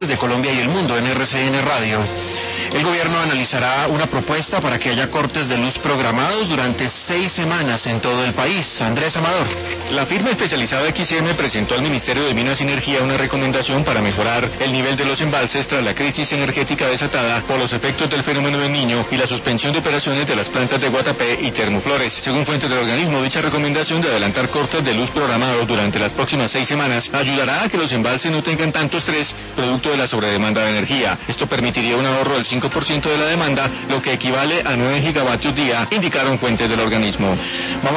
de Colombia y el mundo en RCN Radio. El gobierno analizará una propuesta para que haya cortes de luz programados durante 6 semanas en todo el país. Andrés Amador. La firma especializada XM presentó al Ministerio de Minas y Energía una recomendación para mejorar el nivel de los embalses tras la crisis energética desatada por los efectos del fenómeno del Niño y la suspensión de operaciones de las plantas de Guatapé y Termoflores. Según fuentes del organismo, dicha recomendación de adelantar cortes de luz programados durante las próximas 6 semanas ayudará a que los embalses no tengan tanto estrés producto de la sobredemanda de energía. Esto permitiría un ahorro del 5% de la demanda, lo que equivale a 9 gigavatios día, indicaron fuentes del organismo. Vamos